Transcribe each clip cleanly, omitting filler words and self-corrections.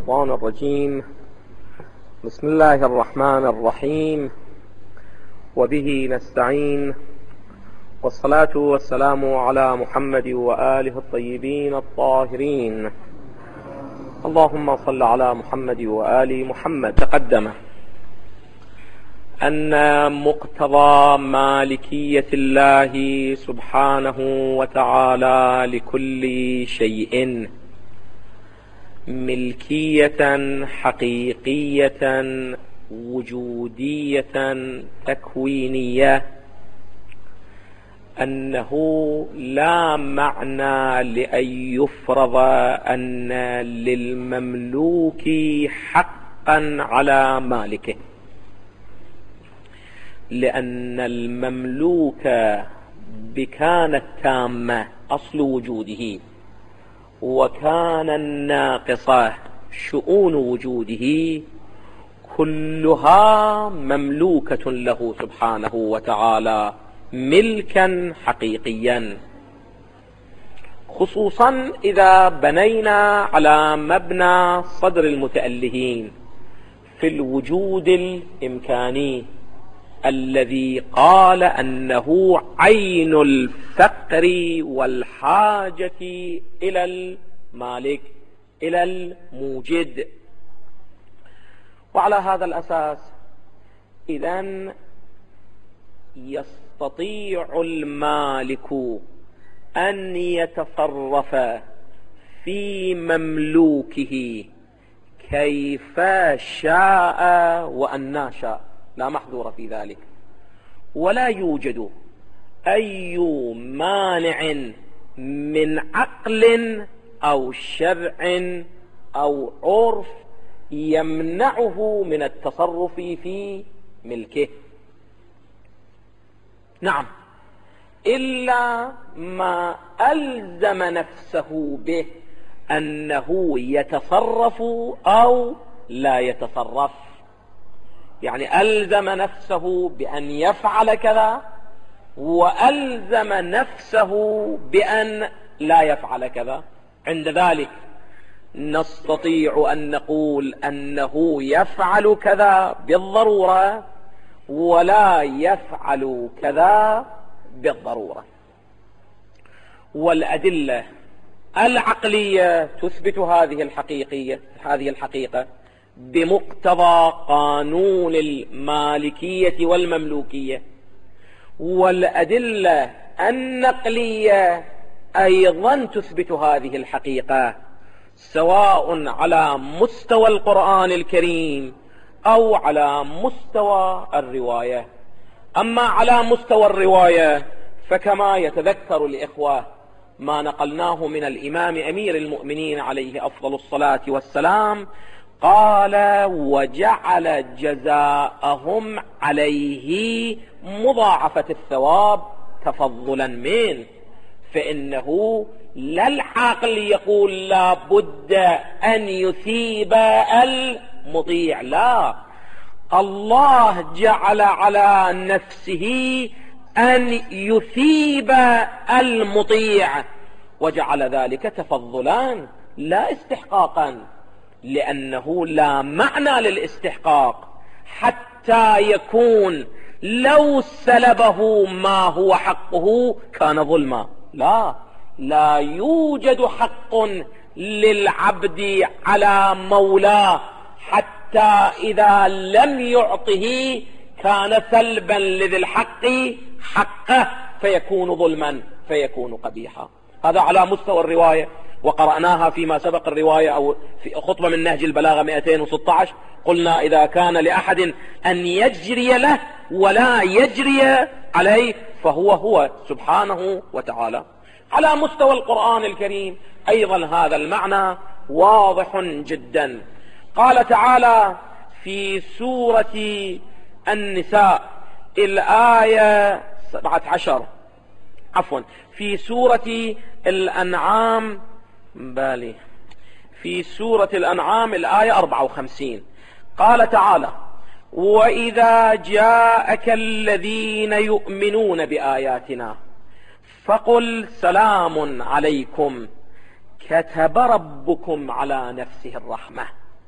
الشيطان الرجيم. بسم الله الرحمن الرحيم، وبه نستعين، والصلاة والسلام على محمد وآله الطيبين الطاهرين. اللهم صل على محمد وآل محمد. تقدم أن مقتضى مالكية الله سبحانه وتعالى لكل شيء ملكية حقيقية وجودية تكوينية، أنه لا معنى لأن يفرض أن للمملوك حقا على مالكه، لأن المملوك بكان التامة أصل وجوده، وكان الناقصة شؤون وجوده، كلها مملوكة له سبحانه وتعالى ملكا حقيقيا، خصوصا إذا بنينا على مبنى صدر المتألهين في الوجود الإمكاني الذي قال أنه عين الفقر والحاجة إلى المالك، إلى الموجد. وعلى هذا الأساس إذن يستطيع المالك أن يتصرف في مملوكه كيف شاء وأن شاء، لا محظور في ذلك، ولا يوجد أي مانع من عقل أو شرع أو عرف يمنعه من التصرف في ملكه. نعم، إلا ما ألزم نفسه به أنه يتصرف أو لا يتصرف، يعني ألزم نفسه بأن يفعل كذا، وألزم نفسه بأن لا يفعل كذا. عند ذلك نستطيع أن نقول أنه يفعل كذا بالضرورة ولا يفعل كذا بالضرورة. والأدلة العقلية تثبت هذه الحقيقة بمقتضى قانون المالكية والمملوكية، والأدلة النقلية أيضا تثبت هذه الحقيقة، سواء على مستوى القرآن الكريم أو على مستوى الرواية. أما على مستوى الرواية فكما يتذكر الإخوة ما نقلناه من الإمام أمير المؤمنين عليه أفضل الصلاة والسلام، قال: وجعل جزاءهم عليه مضاعفة الثواب تفضلا منه. فإنه لا العقل يقول لا بد أن يثيب المطيع، لا، الله جعل على نفسه أن يثيب المطيع، وجعل ذلك تفضلا لا استحقاقا، لأنه لا معنى للاستحقاق حتى يكون لو سلبه ما هو حقه كان ظلما. لا يوجد حق للعبد على مولاه حتى إذا لم يعطه كان سلبا لذي الحق حقه، فيكون ظلما، فيكون قبيحا. هذا على مستوى الرواية، وقرأناها فيما سبق الرواية أو في خطبة من نهج البلاغة 216. قلنا إذا كان لأحد أن يجري له ولا يجري عليه فهو سبحانه وتعالى. على مستوى القرآن الكريم أيضا هذا المعنى واضح جدا. قال تعالى في سورة النساء الآية 17، في سورة الأنعام، في سورة الأنعام الآية 54، قال تعالى: وإذا جاءك الذين يؤمنون بآياتنا فقل سلام عليكم كتب ربكم على نفسه الرحمة.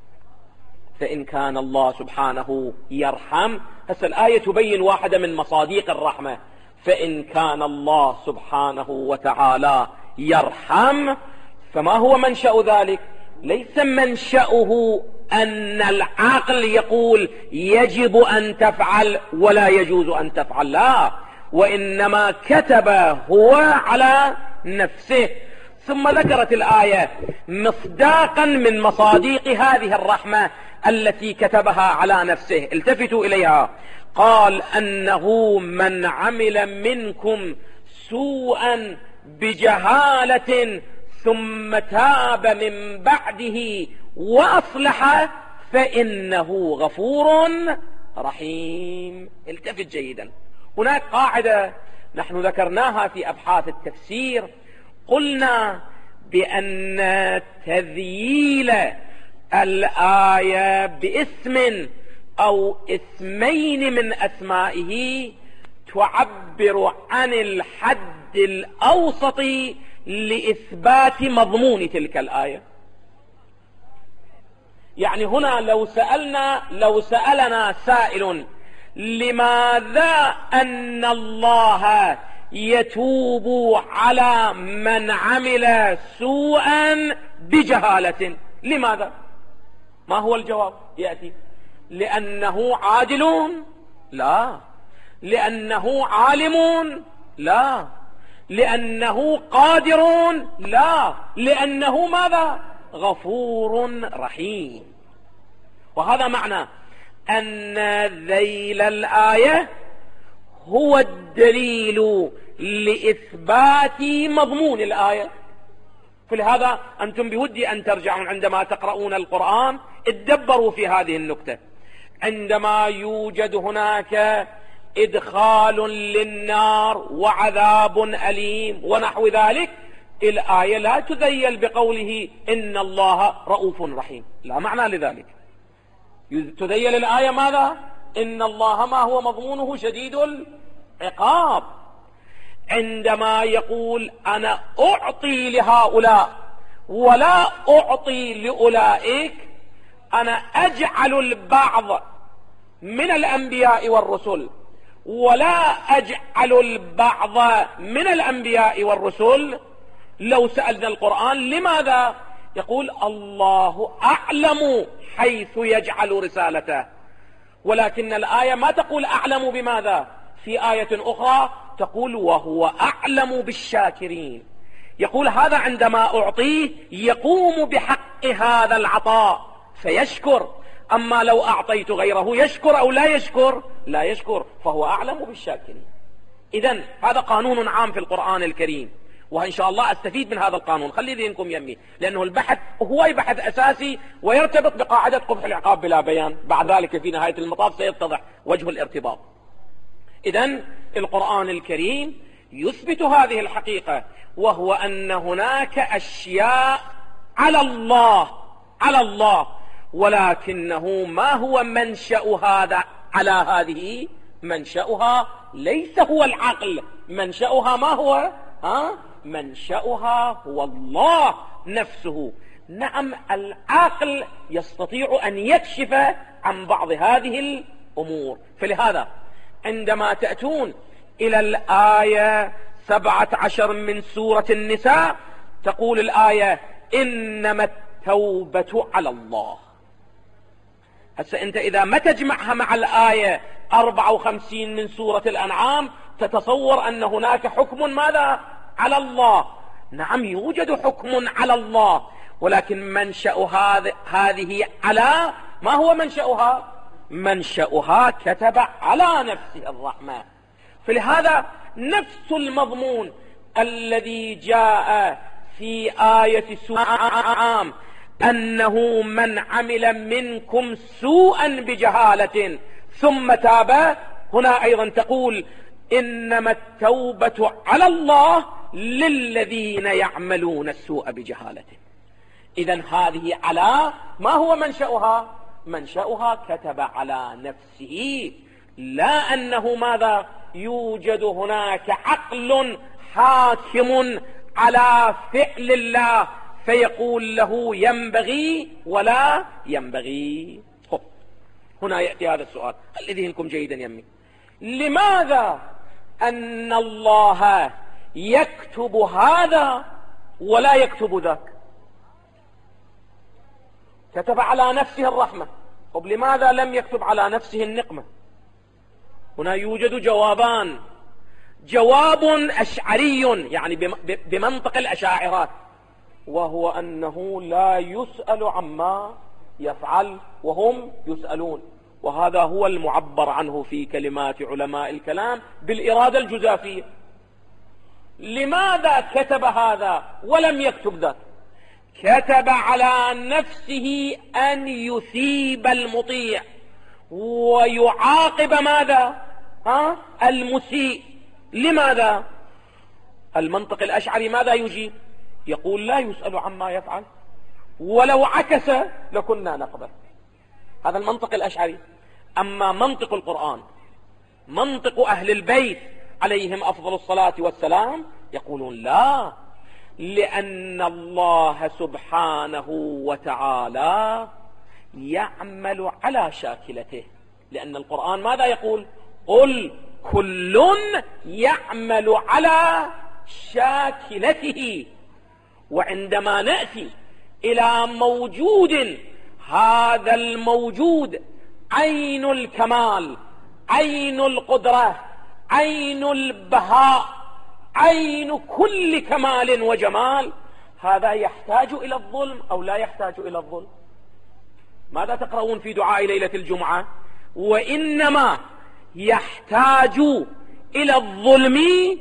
فإن كان الله سبحانه يرحم، هسه الآية تبين واحدة من مصاديق الرحمة، فإن كان الله سبحانه وتعالى يرحم، فما هو منشأ ذلك؟ ليس منشأه أن العقل يقول يجب أن تفعل ولا يجوز أن تفعل، لا، وإنما كتب هو على نفسه. ثم ذكرت الآية مصداقا من مصاديق هذه الرحمة التي كتبها على نفسه، التفتوا إليها، قال أنه من عمل منكم سوءا بجهالة ثم تاب من بعده وأصلح فإنه غفور رحيم. التفت جيدا، هناك قاعدة نحن ذكرناها في أبحاث التفسير، قلنا بأن تذييل الآية باسم أو اسمين من أسمائه تعبر عن الحد الأوسط لإثبات مضمون تلك الآية. يعني هنا لو سألنا سائل لماذا أن الله يتوب على من عمل سوءا بجهالة، لماذا؟ ما هو الجواب؟ يأتي لأنه عادل؟ لا. لأنه عالم؟ لا. لأنه قادر؟ لا. لأنه ماذا؟ غفور رحيم. وهذا معنى أن ذيل الآية هو الدليل لإثبات مضمون الآية. فلهذا أنتم بودي أن ترجعون عندما تقرؤون القرآن اتدبروا في هذه النكتة. عندما يوجد هناك إدخال للنار وعذاب أليم ونحو ذلك، الآية لا تذيل بقوله إن الله رؤوف رحيم، لا معنى لذلك. تذيل الآية ماذا؟ إن الله ما هو مضمونه شديد العقاب. عندما يقول أنا أعطي لهؤلاء ولا أعطي لأولئك، أنا أجعل البعض من الأنبياء والرسل ولا أجعل البعض من الأنبياء والرسل، لو سألنا القرآن لماذا؟ يقول الله أعلم حيث يجعل رسالته، ولكن الآية ما تقول أعلم بماذا؟ في آية أخرى تقول وهو أعلم بالشاكرين. يقول هذا عندما أعطيه يقوم بحق هذا العطاء فيشكر، أما لو أعطيت غيره يشكر أو لا يشكر؟ لا يشكر، فهو أعلم بالشاكرين. إذن هذا قانون عام في القرآن الكريم، وإن شاء الله أستفيد من هذا القانون، خلي ذهنكم يمي، لأنه البحث هو بحث أساسي ويرتبط بقاعدة قبح العقاب بلا بيان، بعد ذلك في نهاية المطاف سيتضح وجه الارتباط. إذن القرآن الكريم يثبت هذه الحقيقة، وهو أن هناك أشياء على الله، ولكنه ما هو منشأ هذا على هذه؟ منشأها ليس هو العقل، منشأها ما هو؟ منشأها هو الله نفسه. نعم العقل يستطيع أن يكشف عن بعض هذه الأمور. فلهذا عندما تأتون إلى الآية 17 من سورة النساء تقول الآية إنما التوبة على الله. هسه أنت إذا ما تجمعها مع الآية 54 من سورة الأنعام تتصور أن هناك حكم ماذا؟ على الله. نعم يوجد حكم على الله، ولكن منشأ هذه على ما هو منشأها؟ منشأها كتب على نفسه الرحمة. فلهذا نفس المضمون الذي جاء في آية سورة الأنعام أنه من عمل منكم سوءا بجهالة ثم تاب، هنا أيضا تقول إنما التوبة على الله للذين يعملون السوء بجهالة. إذن هذه على ما هو منشأها؟ منشأها كتب على نفسه، لا أنه ماذا؟ يوجد هناك عقل حاكم على فعل الله فيقول له ينبغي ولا ينبغي. هنا يأتي هذا السؤال، خلي ذهنكم جيدا يمي. لماذا أن الله يكتب هذا ولا يكتب ذاك؟ كتب على نفسه الرحمة، طب لماذا لم يكتب على نفسه النقمة؟ هنا يوجد جوابان. جواب أشعري يعني بمنطق الأشاعرة، وهو أنه لا يسأل عما يفعل وهم يسألون، وهذا هو المعبر عنه في كلمات علماء الكلام بالإرادة الجزافية. لماذا كتب هذا ولم يكتب ذاك؟ كتب على نفسه أن يثيب المطيع ويعاقب ماذا؟ المسيء. لماذا؟ المنطق الأشعري ماذا يجيب؟ يقول لا يسأل عما يفعل، ولو عكس لكنا نقبل. هذا المنطق الأشعري. أما منطق القرآن، منطق أهل البيت عليهم أفضل الصلاة والسلام، يقولون لا، لأن الله سبحانه وتعالى يعمل على شاكلته. لأن القرآن ماذا يقول؟ قل كل يعمل على شاكلته. وعندما نأتي إلى موجود، هذا الموجود عين الكمال، عين القدرة، عين البهاء، عين كل كمال وجمال، هذا يحتاج إلى الظلم أو لا يحتاج إلى الظلم؟ ماذا تقرؤون في دعاء ليلة الجمعة؟ وإنما يحتاج إلى الظلم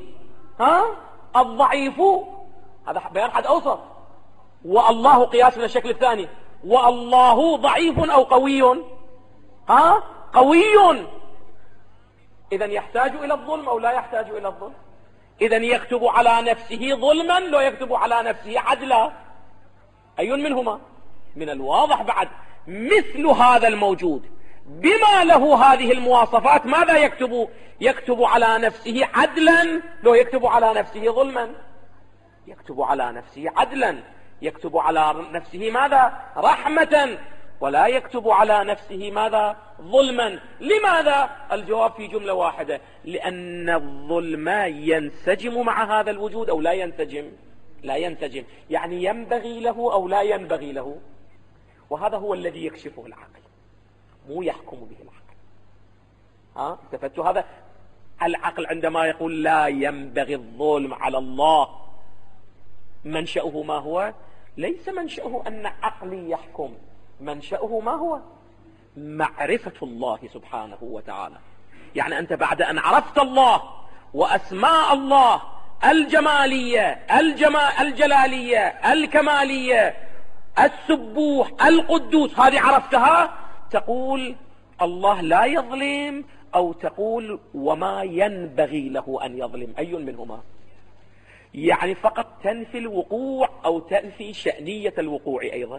الضعيف. هذا بيان حد أوسط. والله قياس من الشكل الثاني، والله ضعيف أو قوي؟ قوي. إذن يحتاج إلى الظلم أو لا يحتاج إلى الظلم؟ إذن يكتب على نفسه ظلما لو يكتب على نفسه عدلا؟ أي منهما؟ من الواضح بعد مثل هذا الموجود بما له هذه المواصفات ماذا يكتب؟ يكتب على نفسه عدلا لو يكتب على نفسه ظلما؟ يكتب على نفسه عدلا، يكتب على نفسه ماذا؟ رحمة، ولا يكتب على نفسه ماذا؟ ظلما. لماذا؟ الجواب في جملة واحدة، لأن الظلم ينسجم مع هذا الوجود أو لا ينسجم؟ لا ينسجم، يعني ينبغي له أو لا ينبغي له. وهذا هو الذي يكشفه العقل، مو يحكم به العقل. استفدتوا هذا؟ العقل عندما يقول لا ينبغي الظلم على الله، منشأه ما هو؟ ليس منشأه أن عقلي يحكم، منشأه ما هو؟ معرفة الله سبحانه وتعالى. يعني أنت بعد أن عرفت الله وأسماء الله الجمالية الجلالية الكمالية السبوح القدوس، هذه عرفتها، تقول الله لا يظلم أو تقول وما ينبغي له أن يظلم؟ أي منهما؟ يعني فقط تنفي الوقوع أو تنفي شأنية الوقوع أيضا؟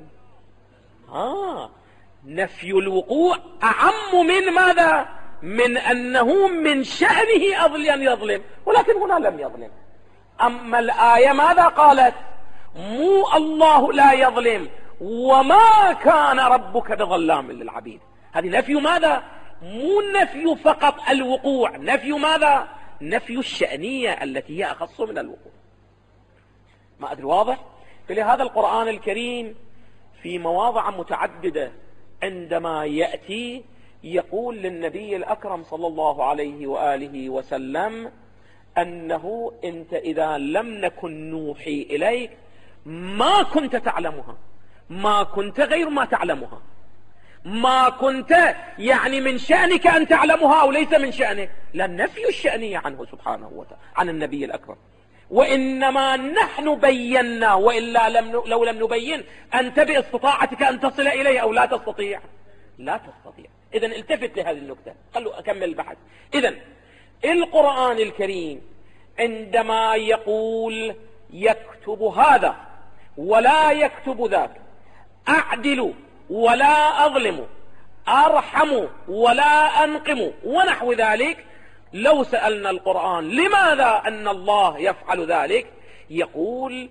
نفي الوقوع أعم من ماذا؟ من أنه من شأنه أن يظلم، ولكن هنا لم يظلم. أما الآية ماذا قالت؟ مو الله لا يظلم وما كان ربك بظلام للعبيد. هذه نفي ماذا؟ مو نفي فقط الوقوع، نفي ماذا؟ نفي الشأنية التي هي أخص من الوقوع. ما أدري واضح؟ فلهذا القرآن الكريم في مواضع متعددة عندما يأتي يقول للنبي الأكرم صلى الله عليه وآله وسلم أنه أنت إذا لم نكن نوحي إليك ما كنت تعلمها، ما كنت غير ما تعلمها، ما كنت يعني من شأنك أن تعلمها أو ليس من شأنك، لا نفي الشأنية عنه سبحانه وتعالى عن النبي الأكرم. وإنما نحن بينا، وإلا لو لم نبين أنت باستطاعتك أن تصل إليه أو لا تستطيع؟ لا تستطيع. إذن التفت لهذه النكتة، خلوا أكمل البحث. إذن القرآن الكريم عندما يقول يكتب هذا ولا يكتب ذاك، أعدل ولا أظلم، أرحم ولا أنقم ونحو ذلك، لو سألنا القرآن لماذا أن الله يفعل ذلك، يقول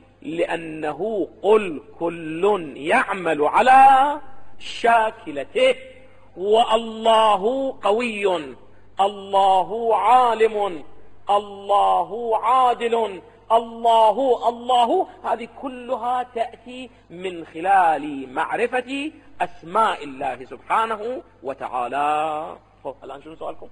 لأنه قل كل يعمل على شاكلته والله قوي، الله عالم، الله عادل، الله هذه كلها تأتي من خلال معرفة أسماء الله سبحانه وتعالى. الآن شنو سؤالكم؟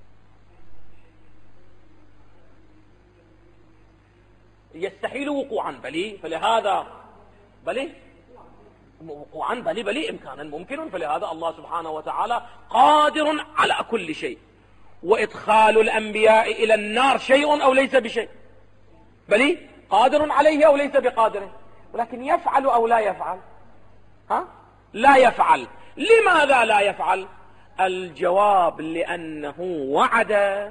يستحيل وقوعا بلي، فلهذا بلي وقوعا بلي إمكانا ممكن، فلهذا الله سبحانه وتعالى قادر على كل شيء. وإدخال الأنبياء إلى النار شيء أو ليس بشيء؟ بلي قادر عليه أو ليس بقادر، ولكن يفعل أو لا يفعل؟ لا يفعل. لماذا لا يفعل؟ الجواب لأنه وعد،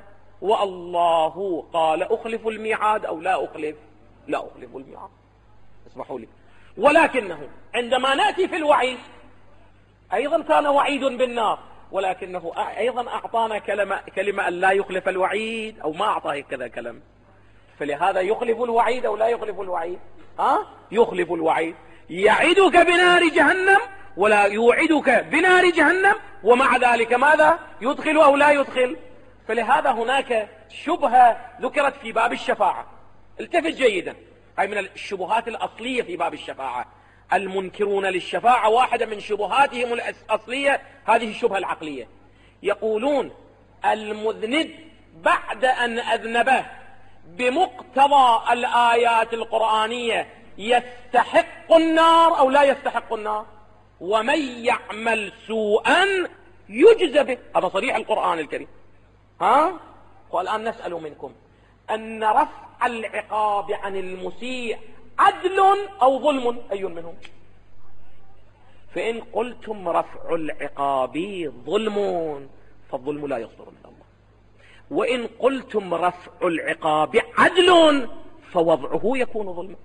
والله قال أخلف الميعاد أو لا أخلف؟ لا أخلف الميعاد، اسمحوا لي. ولكنه عندما نأتي في الوعيد أيضا كان وعيد بالنار، ولكنه أيضا أعطانا كلمة أن لا يخلف الوعيد، أو ما أعطاه كذا كلمة، فلهذا يخلف الوعيد أو لا يخلف الوعيد؟ يخلف الوعيد، يعدك بنار جهنم ولا يوعدك بنار جهنم، ومع ذلك ماذا؟ يدخل أو لا يدخل؟ فلهذا هناك شبهة ذكرت في باب الشفاعة، التفت جيدا، هاي من الشبهات الأصلية في باب الشفاعة. المنكرون للشفاعة واحدة من شبهاتهم الأصلية هذه الشبهة العقلية، يقولون المذنب بعد أن أذنبه بمقتضى الآيات القرآنية يستحق النار أو لا يستحق النار؟ ومن يعمل سوءا يجزى به، هذا صريح القرآن الكريم. والآن نسأل منكم أن رفع العقاب عن المسيء عدل أو ظلم؟ أي منهم؟ فإن قلتم رفع العقاب ظلم فالظلم لا يصدر من الله، وإن قلتم رفع العقاب عدل فوضعه يكون ظلما.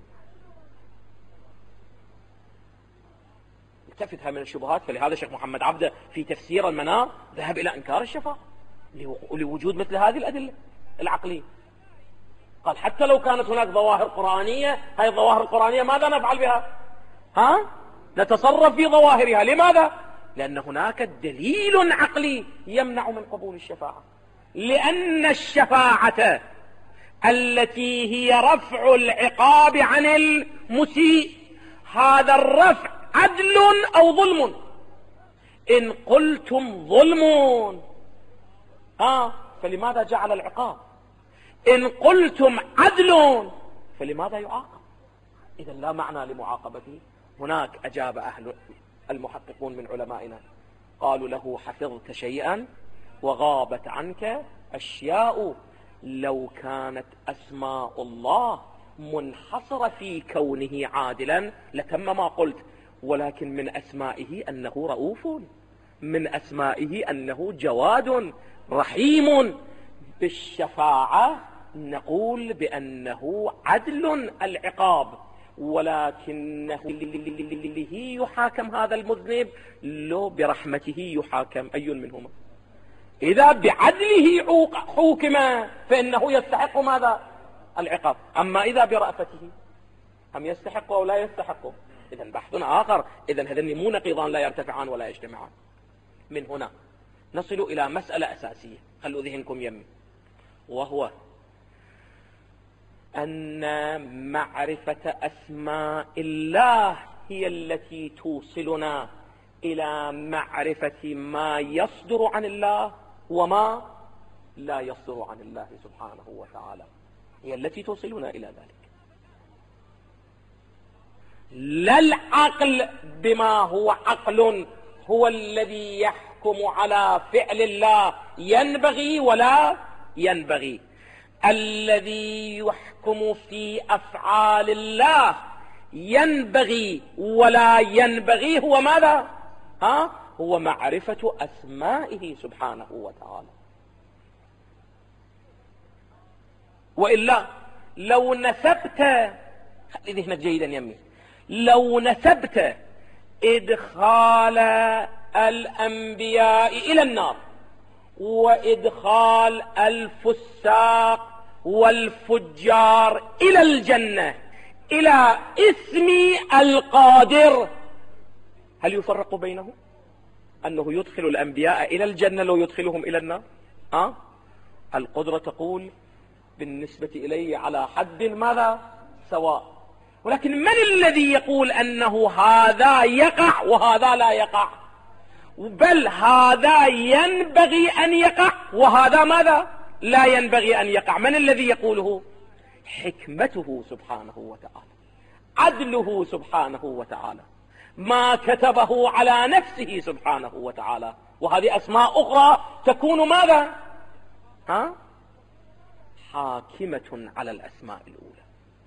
التفتها من الشبهات. فلهذا الشيخ محمد عبده في تفسير المنار ذهب إلى إنكار الشفاعة لوجود مثل هذه الأدلة العقلية. قال حتى لو كانت هناك ظواهر قرآنية، هذه الظواهر القرآنية ماذا نفعل بها؟ نتصرف في ظواهرها. لماذا؟ لأن هناك دليل عقلي يمنع من قبول الشفاعة، لأن الشفاعة التي هي رفع العقاب عن المسيء، هذا الرفع عدل أو ظلم؟ إن قلتم ظلم فلماذا جعل العقاب؟ إن قلتم عدل فلماذا يعاقب؟ إذا لا معنى لمعاقبته. هناك أجاب أهل المحققون من علمائنا قالوا له حفظت شيئا وغابت عنك أشياء. لو كانت أسماء الله منحصرة في كونه عادلا لتم ما قلت، ولكن من أسمائه أنه رؤوف، من أسمائه أنه جواد رحيم. بالشفاعة نقول بأنه عدل العقاب، ولكنه يحاكم هذا المذنب لو برحمته يحاكم. أي منهما؟ إذا بعدله حوكم فإنه يستحق ماذا؟ العقاب. أما إذا برأفته أم يستحق أو لا يستحق؟ إذن بحث آخر. إذن هذين مو نقيضان لا يرتفعان ولا يجتمعان. من هنا نصل إلى مسألة أساسية، خلوا ذهنكم يمي، وهو أن معرفة أسماء الله هي التي توصلنا إلى معرفة ما يصدر عن الله وما لا يصدر عن الله سبحانه وتعالى، هي التي توصلنا إلى ذلك. لا العقل بما هو عقل هو الذي يحكم على فعل الله ينبغي ولا ينبغي. الذي يحكم في أفعال الله ينبغي ولا ينبغي هو ماذا؟ هو معرفة أسمائه سبحانه وتعالى. وإلا لو نسبت، خلي ذهنك جيدا يمي، لو نسبت إدخال الأنبياء إلى النار وإدخال الفساق والفجار إلى الجنة إلى اسم القادر، هل يفرق بينهم؟ أنه يدخل الأنبياء إلى الجنة لو يدخلهم إلى النار. القدرة تقول بالنسبة إليه على حد ماذا سواء. ولكن من الذي يقول أنه هذا يقع وهذا لا يقع؟ بل هذا ينبغي أن يقع وهذا ماذا لا ينبغي أن يقع. من الذي يقوله؟ حكمته سبحانه وتعالى، عدله سبحانه وتعالى، ما كتبه على نفسه سبحانه وتعالى. وهذه أسماء أخرى تكون ماذا؟ حاكمة على الأسماء الأولى.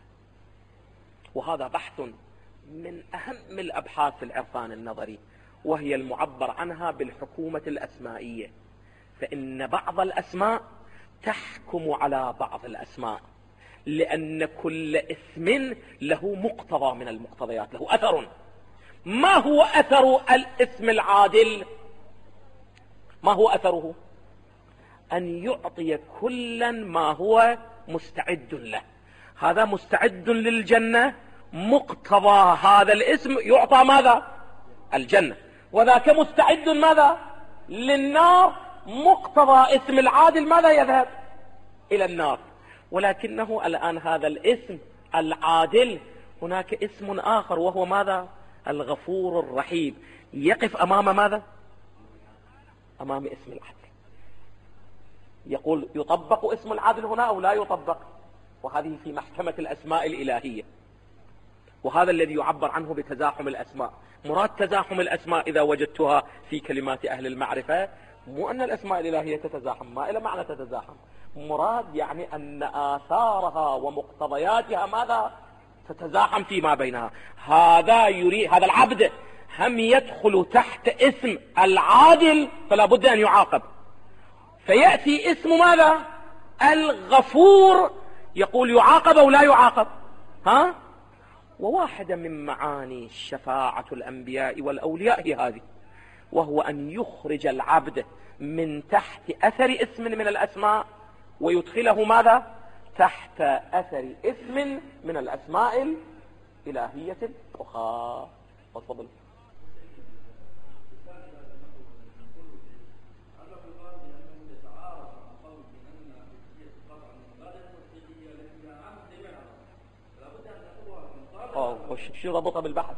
وهذا بحث من أهم الأبحاث في العرفان النظري، وهي المعبر عنها بالحكومة الأسمائية. فإن بعض الأسماء تحكم على بعض الأسماء، لأن كل اسم له مقتضى من المقتضيات، له أثر. ما هو أثر الاسم العادل؟ ما هو أثره؟ أن يعطي كلا ما هو مستعد له. هذا مستعد للجنة، مقتضى هذا الاسم يعطى ماذا؟ الجنة. وذاك مستعد ماذا؟ للنار، مقتضى اسم العادل ماذا؟ يذهب إلى النار. ولكنه الآن هذا الاسم العادل هناك اسم آخر وهو ماذا؟ الغفور الرحيم، يقف أمام ماذا؟ أمام اسم العادل. يقول يطبق اسم العادل هنا أو لا يطبق؟ وهذه في محكمة الأسماء الإلهية، وهذا الذي يعبر عنه بتزاحم الأسماء. مراد تزاحم الأسماء إذا وجدتها في كلمات أهل المعرفة مو أن الأسماء الإلهية تتزاحم، ما إلى معنى تتزاحم، مراد يعني أن آثارها ومقتضياتها ماذا؟ تتزاحم فيما بينها. هذا يريد هذا العبد هم يدخل تحت اسم العادل فلا بد أن يعاقب، فيأتي اسم ماذا؟ الغفور، يقول يعاقب أو لا يعاقب؟ وواحدة من معاني شفاعة الأنبياء والأولياء هي هذه، وهو أن يخرج العبد من تحت أثر اسم من الأسماء ويدخله ماذا؟ تحت أثر اسم من الأسماء الإلهية الأخرى. وتفضل. شو ربطها بالبحث؟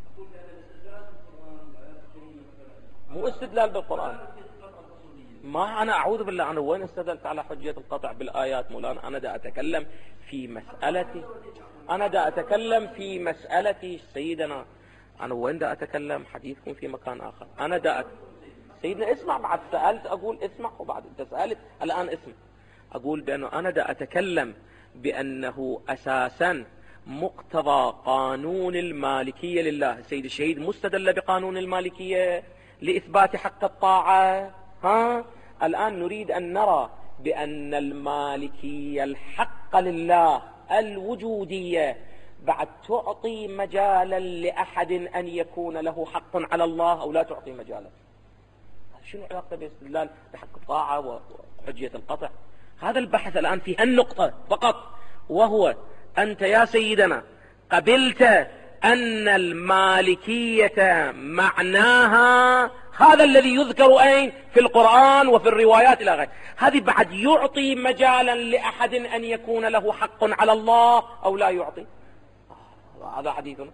مو استدلال بالقرآن. ما أنا أعوذ بالله، أنا وين استدلت على حجية القطع بالآيات؟ مولانا أنا دا أتكلم في مسألتي، أنا دا أتكلم في مسألتي سيدنا. أنا وين دا أتكلم؟ حديثكم في مكان آخر. أنا دا سيدنا اسمع، بعد سألت أقول اسمع، وبعد أنت سألت الآن اسمع. أقول بأنه أنا دا أتكلم بأنه أساسا مقتضى قانون المالكية لله. السيد الشهيد مستدل بقانون المالكية لإثبات حق الطاعة. الآن نريد أن نرى بأن المالكية الحق لله الوجودية بعد تعطي مجالا لأحد أن يكون له حق على الله أو لا تعطي مجالا. شنو علاقة باستدلال بحق الطاعة وحجية القطع؟ هذا البحث الآن في هالنقطة فقط، وهو أنت يا سيدنا قبلت أن المالكية معناها هذا الذي يذكر أين؟ في القرآن وفي الروايات إلى غيره. هذه بعد يعطي مجالا لأحد أن يكون له حق على الله أو لا يعطي؟ هذا حديثنا.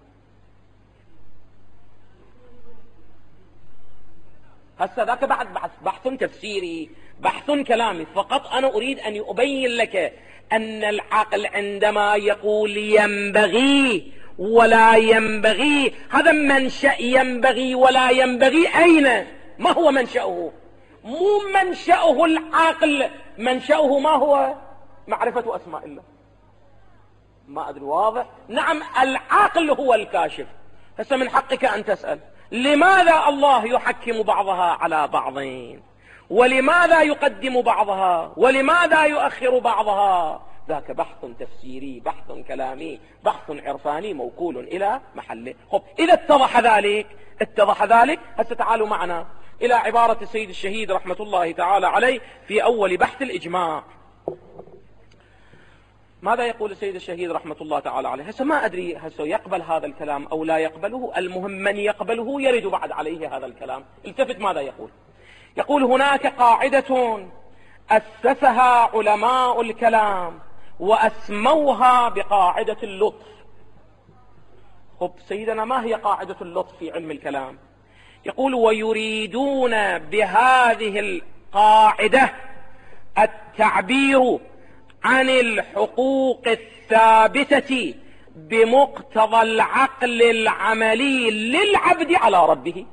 هسه ذاك بعد بحث تفسيري، بحث كلامي، فقط أنا أريد أن أبين لك أن العقل عندما يقول ينبغي ولا ينبغي، هذا منشأ ينبغي ولا ينبغي أين؟ ما هو منشأه؟ مو منشأه العقل، منشأه ما هو؟ معرفة أسماء الله. ما أدري واضح؟ نعم العقل هو الكاشف. هسه من حقك أن تسأل لماذا الله يحكم بعضها على بعضين، ولماذا يقدم بعضها، ولماذا يؤخر بعضها؟ ذاك بحث تفسيري، بحث كلامي، بحث عرفاني موكول إلى محله. إذا اتضح ذلك هسه تعالوا معنا إلى عبارة السيد الشهيد رحمة الله تعالى عليه في أول بحث الإجماع. ماذا يقول السيد الشهيد رحمة الله تعالى عليه؟ هسه ما أدري هسه يقبل هذا الكلام أو لا يقبله، المهم من يقبله يرد بعد عليه هذا الكلام. التفت ماذا يقول. يقول هناك قاعدة أسسها علماء الكلام وأسموها بقاعدة اللطف. خب سيدنا، ما هي قاعدة اللطف في علم الكلام؟ يقول ويريدون بهذه القاعدة التعبير عن الحقوق الثابتة بمقتضى العقل العملي للعبد على ربه.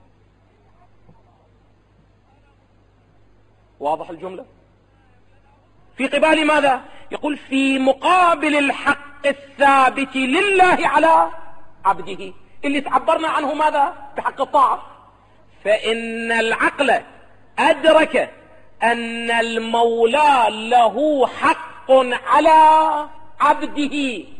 واضح الجملة؟ في قبال ماذا؟ يقول في مقابل الحق الثابت لله على عبده، اللي تعبرنا عنه ماذا؟ بحق الطاعة. فإن العقل أدرك أن المولى له حق على عبده.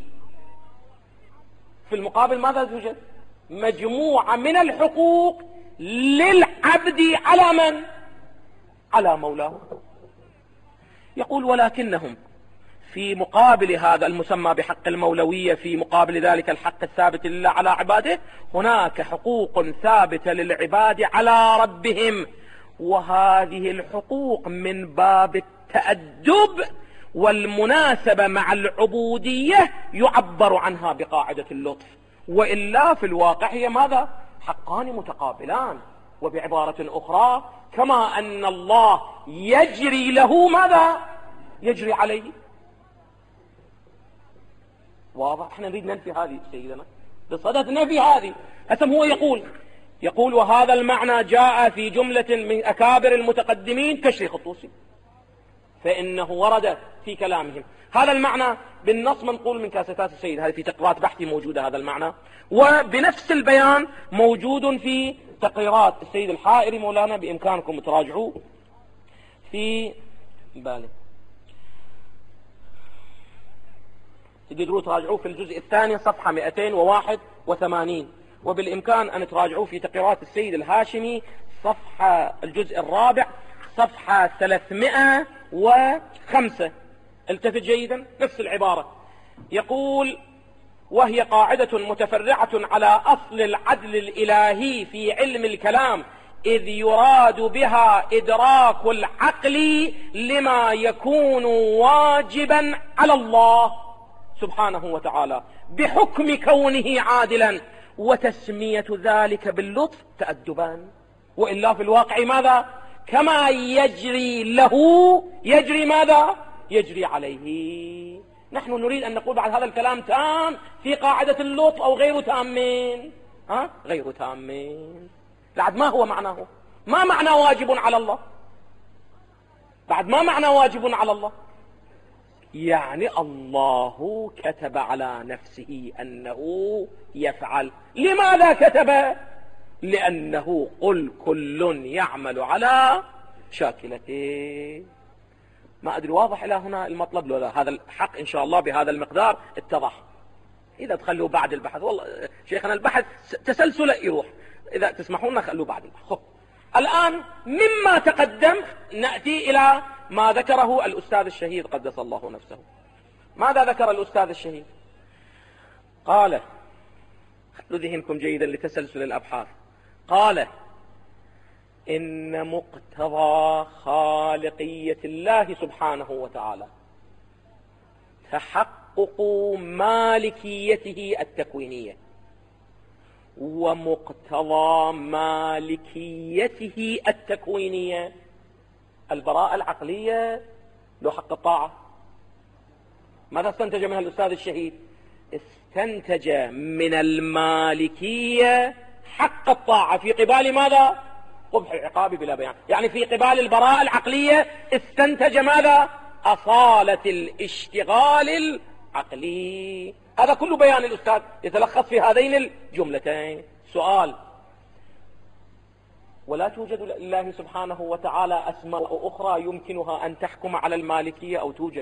في المقابل ماذا توجد؟ مجموعة من الحقوق للعبد على من؟ على مولاه. يقول ولكنهم في مقابل هذا المسمى بحق المولوية، في مقابل ذلك الحق الثابت لله على عباده، هناك حقوق ثابتة للعباد على ربهم، وهذه الحقوق من باب التأدب والمناسبة مع العبودية يعبر عنها بقاعدة اللطف، وإلا في الواقع هي ماذا؟ حقان متقابلان. وبعبارة أخرى كما أن الله يجري له ماذا؟ يجري عليه. واضح؟ احنا نريد ننفي هذه سيدنا، بصدد نفي هذه. أتم هو يقول وهذا المعنى جاء في جملة من أكابر المتقدمين كالشيخ الطوسي، فإنه ورد في كلامهم هذا المعنى بالنص منقول من كاسيتات السيد، هذه في تقريرات بحثي موجودة هذا المعنى، وبنفس البيان موجود في تقريرات السيد الحائري مولانا، بإمكانكم تراجعوه في بالي، تقدروا تراجعوه في الجزء الثاني صفحة 281، وبالإمكان أن تراجعوه في تقريرات السيد الهاشمي صفحة الجزء الرابع صفحة 305. التفت جيدا، نفس العبارة. يقول وهي قاعدة متفرعة على أصل العدل الإلهي في علم الكلام، إذ يراد بها إدراك العقل لما يكون واجبا على الله سبحانه وتعالى بحكم كونه عادلا، وتسمية ذلك باللطف تأدبا. وإلا في الواقع ماذا؟ كما يجري له يجري ماذا؟ يجري عليه. نحن نريد أن نقول بعد هذا الكلام تام في قاعدة اللطف أو غير تامين؟ غير تامين. بعد ما هو معناه؟ ما معنى واجب على الله؟ بعد ما معنى واجب على الله؟ يعني الله كتب على نفسه أنه يفعل. لماذا كتب؟ لأنه قل كل يعمل على شاكلته. ما أدري واضح إلى هنا المطلب لو لا؟ هذا الحق إن شاء الله بهذا المقدار اتضح. إذا تخلوه بعد البحث، والله شيخنا البحث تسلسل يروح، إذا تسمحون خلوه بعد البحث. الآن مما تقدم نأتي إلى ما ذكره الأستاذ الشهيد قدس الله نفسه. ماذا ذكر الأستاذ الشهيد؟ قال، خلوا ذهنكم جيدا لتسلسل الأبحاث. قال إن مقتضى خالقية الله سبحانه وتعالى تحقق مالكيته التكوينية، ومقتضى مالكيته التكوينية البراءة العقلية له حق الطاعة. ماذا استنتج منها الأستاذ الشهيد؟ استنتج من المالكية حق الطاعة في قبال ماذا؟ قبح العقاب بلا بيان. يعني في قبال البراءة العقلية استنتج ماذا؟ أصالة الاشتغال العقلي. هذا كل بيان الأستاذ يتلخص في هذين الجملتين. سؤال: ولا توجد لله سبحانه وتعالى أسماء أخرى يمكنها أن تحكم على المالكية أو توجد؟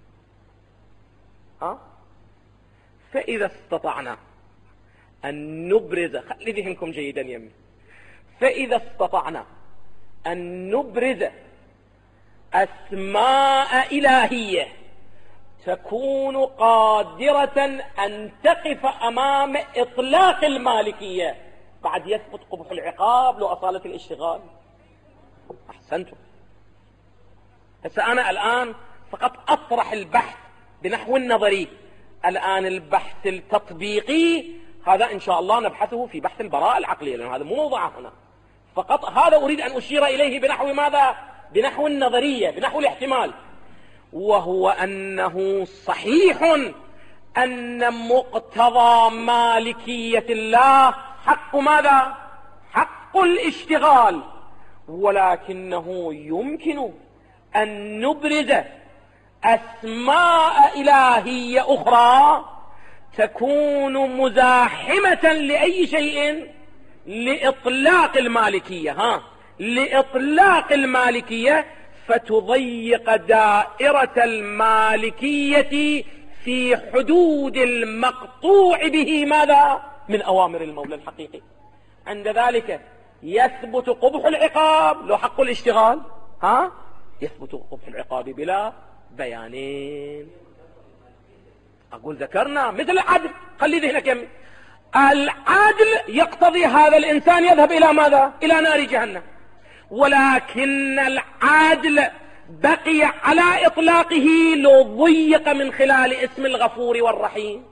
فإذا استطعنا أن نبرز، خلي ذهنكم جيدا يمي، فإذا استطعنا أن نبرز أسماء إلهية تكون قادرة أن تقف أمام إطلاق المالكية. بعد يثبت قبح العقاب لو أصالة الاشتغال. أحسنتم. هسه أنا الآن فقط أطرح البحث بنحو النظري. الآن البحث التطبيقي هذا إن شاء الله نبحثه في بحث البراءة العقلية، لأن هذا مو موضوع هنا. فقط هذا أريد أن أشير إليه بنحو ماذا؟ بنحو النظرية، بنحو الاحتمال، وهو أنه صحيح أن مقتضى مالكية الله حق ماذا؟ حق الاشتغال، ولكنه يمكن أن نبرز أسماء إلهية أخرى تكون مزاحمة لأي شيء؟ لإطلاق المالكية. لإطلاق المالكية، فتضيق دائرة المالكية في حدود المقطوع به ماذا؟ من أوامر المولى الحقيقي. عند ذلك يثبت قبح العقاب لو حق الاشتغال. يثبت قبح العقاب بلا بيانين. أقول ذكرنا مثل العدل، خلي ذهنك يمي. العدل يقتضي هذا الإنسان يذهب إلى ماذا؟ إلى نار جهنم، ولكن العدل بقي على إطلاقه لو ضيق من خلال اسم الغفور والرحيم.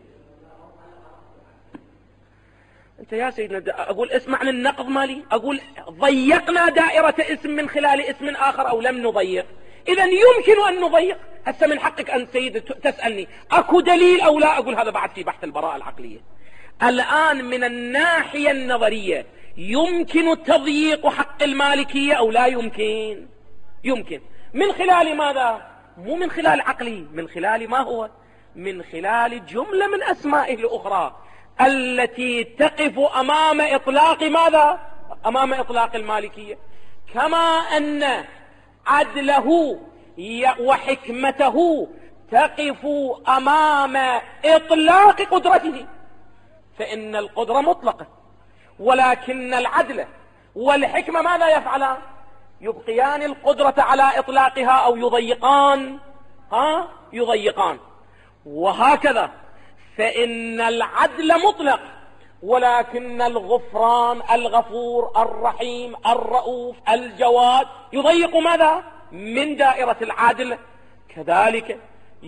أنت يا سيدنا أقول اسمع للنقض مالي، أقول ضيقنا دائرة اسم من خلال اسم آخر أو لم نضيق؟ إذا يمكن أن نضيق. هسه من حقك أن سيد تسألني أكو دليل أو لا؟ أقول هذا بعد في بحث البراءة العقلية. الآن من الناحية النظرية يمكن تضييق حق المالكية أو لا يمكن؟ يمكن. من خلال ماذا؟ مو من خلال عقلي، من خلال ما هو؟ من خلال جملة من أسمائه الأخرى التي تقف أمام إطلاق ماذا؟ أمام إطلاق المالكية. كما أن عدله وحكمته تقف أمام إطلاق قدرته، فإن القدرة مطلقة، ولكن العدل والحكمة ماذا يفعلان؟ يبقيان القدرة على إطلاقها أو يضيقان؟ يضيقان. وهكذا فإن العدل مطلق، ولكن الغفران الغفور الرحيم الرؤوف الجواد يضيق ماذا؟ من دائرة العدل. كذلك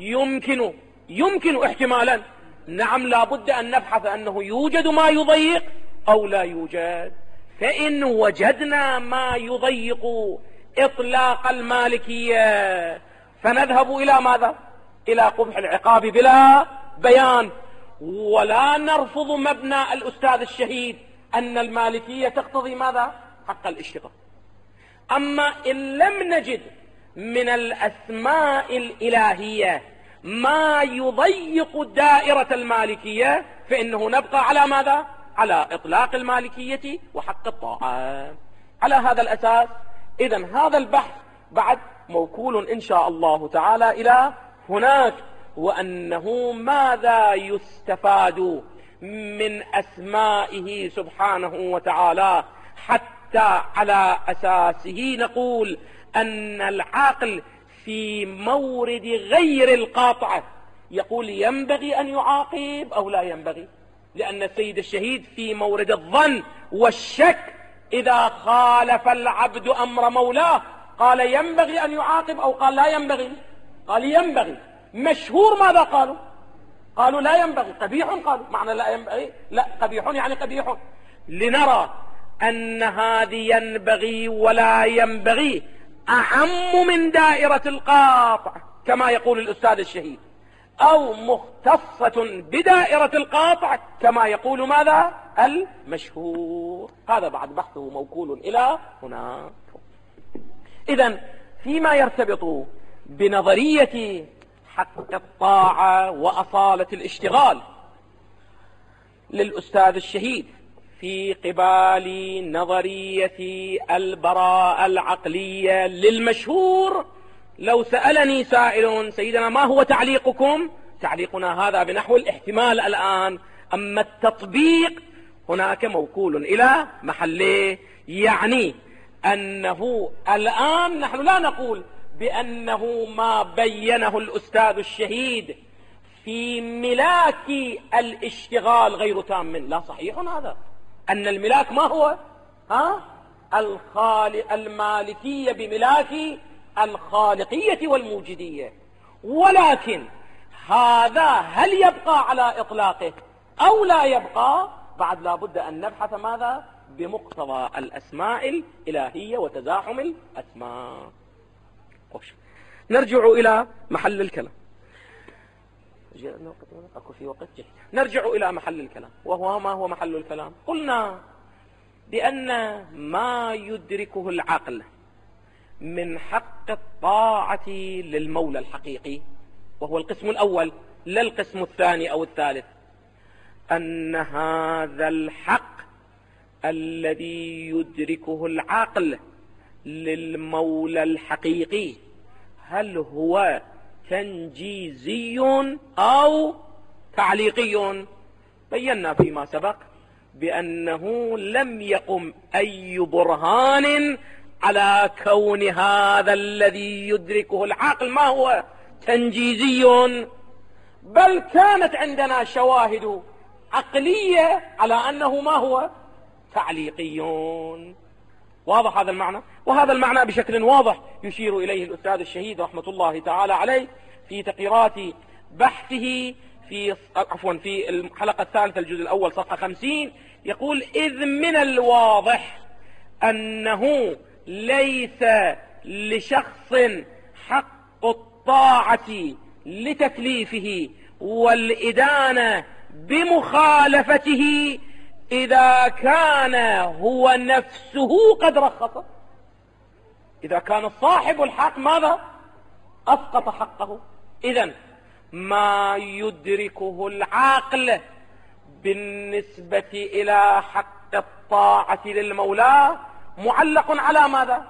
يمكن احتمالا، نعم لابد أن نبحث أنه يوجد ما يضيق أو لا يوجد. فإن وجدنا ما يضيق إطلاق المالكية فنذهب إلى ماذا؟ إلى قبح العقاب بلا بيان، ولا نرفض مبنى الأستاذ الشهيد أن المالكية تقتضي ماذا؟ حق الاشتغال. أما إن لم نجد من الأسماء الإلهية ما يضيق دائرة المالكية فإنه نبقى على ماذا؟ على إطلاق المالكية وحق الطاعة. على هذا الأساس إذن هذا البحث بعد موكول إن شاء الله تعالى إلى هناك، وأنه ماذا يستفاد من أسمائه سبحانه وتعالى حتى على أساسه نقول أن العقل في مورد غير القاطعة يقول ينبغي أن يعاقب أو لا ينبغي، لأن السيد الشهيد في مورد الظن والشك إذا خالف العبد أمر مولاه قال ينبغي أن يعاقب أو قال لا ينبغي؟ قال ينبغي. مشهور ماذا قالوا؟ قالوا لا ينبغي. قبيح قالوا، معنى لا ينبغي لا قبيح يعني قبيح. لنرى أن هذه ينبغي ولا ينبغي أعم من دائرة القاطع كما يقول الأستاذ الشهيد، أو مختصة بدائرة القاطع كما يقول ماذا؟ المشهور. هذا بعد بحثه موكول إلى هنا. إذن فيما يرتبط بنظرية حق الطاعة وأصالة الاشتغال للأستاذ الشهيد في قبال نظرية البراءة العقلية للمشهور، لو سألني سائل سيدنا ما هو تعليقكم؟ تعليقنا هذا بنحو الاحتمال الآن، أما التطبيق هناك موكول إلى محله. يعني أنه الآن نحن لا نقول بأنه ما بينه الأستاذ الشهيد في ملاك الاشتغال غير تام. لا، صحيح هذا، أن الملاك ما هو المالكية بملاك الخالقية والموجدية، ولكن هذا هل يبقى على إطلاقه أو لا يبقى؟ بعد لا بد أن نبحث ماذا؟ بمقتضى الأسماء الإلهية وتزاحم الأسماء. نرجع إلى محل الكلام. أكو في وقت جيد. نرجع إلى محل الكلام، وهو ما هو محل الكلام؟ قلنا بأن ما يدركه العقل من حق الطاعة للمولى الحقيقي، وهو القسم الأول لا القسم الثاني أو الثالث، أن هذا الحق الذي يدركه العقل للمولى الحقيقي هل هو تنجيزي أو تعليقي؟ بينا فيما سبق بأنه لم يقم أي برهان على كون هذا الذي يدركه العقل ما هو تنجيزي، بل كانت عندنا شواهد عقلية على أنه ما هو تعليقي. واضح هذا المعنى؟ وهذا المعنى بشكل واضح يشير إليه الأستاذ الشهيد رحمة الله تعالى عليه في تقريرات بحثه في الحلقة الثالثة الجزء الأول صفحة 50. يقول: إذ من الواضح أنه ليس لشخص حق الطاعة لتكليفه والإدانة بمخالفته إذا كان هو نفسه قد رخص. إذا كان صاحب الحق ماذا؟ أسقط حقه. إذن ما يدركه العقل بالنسبة إلى حق الطاعة للمولى معلق على ماذا؟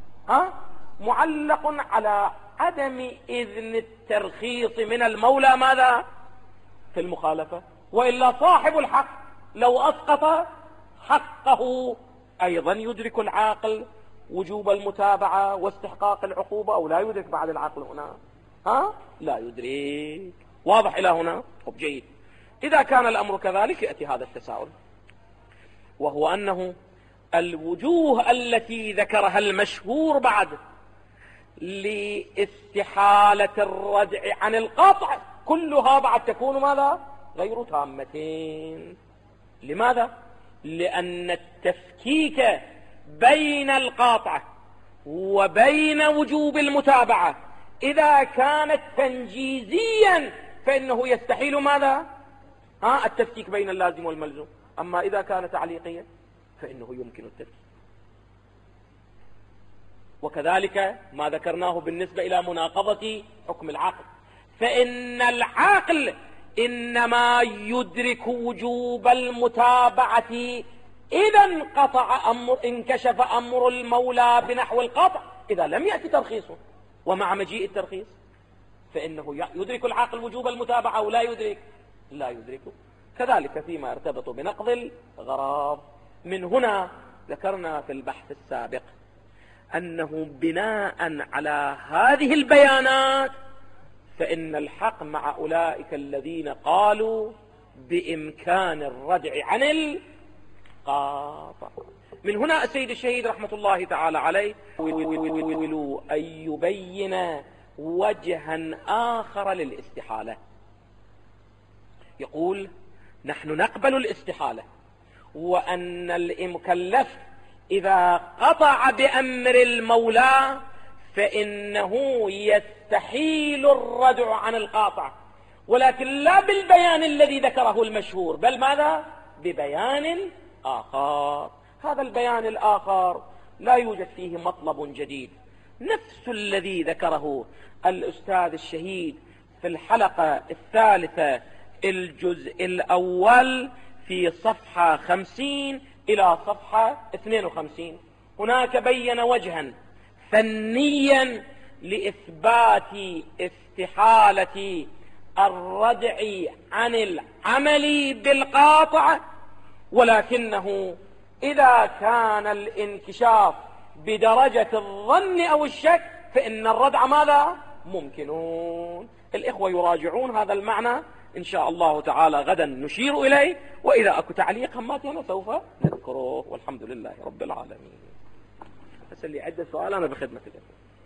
معلق على عدم إذن الترخيص من المولى ماذا؟ في المخالفة. وإلا صاحب الحق لو أسقط حقه أيضا يدرك العاقل وجوب المتابعة واستحقاق العقوبة، أو لا يدرك بعد العقل هنا؟ لا يدرك. واضح إلى هنا؟ طب جيد. إذا كان الأمر كذلك يأتي هذا التساؤل، وهو أنه الوجوه التي ذكرها المشهور بعد لاستحالة الردع عن القطع كلها بعد تكون ماذا؟ غير تامتين. لماذا؟ لأن التفكيك بين القاطع وبين وجوب المتابعة إذا كانت تنجيزيا فإنه يستحيل ماذا؟ التفكيك بين اللازم والملزوم. أما إذا كان تعليقيا فإنه يمكن التفكيك. وكذلك ما ذكرناه بالنسبة إلى مناقضة حكم العقل، فإن العقل إنما يدرك وجوب المتابعة إذا انكشف أمر المولى بنحو القطع، إذا لم يأتي ترخيصه. ومع مجيء الترخيص فإنه يدرك العقل وجوب المتابعة أو لا يدرك؟ لا يدركه. كذلك فيما يرتبط بنقض الغرض. من هنا ذكرنا في البحث السابق أنه بناء على هذه البيانات فإن الحق مع أولئك الذين قالوا بإمكان الردع عن القاطع. من هنا السيد الشهيد رحمة الله تعالى عليه أن يبين وجها آخر للاستحالة. يقول: نحن نقبل الاستحالة، وأن المكلف إذا قطع بأمر المولى فإنه يستحيل الردع عن القاطع، ولكن لا بالبيان الذي ذكره المشهور، بل ماذا؟ ببيان آخر. هذا البيان الآخر لا يوجد فيه مطلب جديد، نفس الذي ذكره الأستاذ الشهيد في الحلقة الثالثة الجزء الأول في صفحة 50 إلى صفحة 52. هناك بين وجها فنيا لإثبات استحالة الردع عن العمل بالقاطع، ولكنه إذا كان الانكشاف بدرجة الظن أو الشك فإن الردع ماذا؟ ممكنون. الإخوة يراجعون هذا المعنى إن شاء الله تعالى، غدا نشير إليه، وإذا أكو تعليق هماتنا سوف نذكره، والحمد لله رب العالمين. بس اللي عنده سؤال أنا بخدمة الإخوة.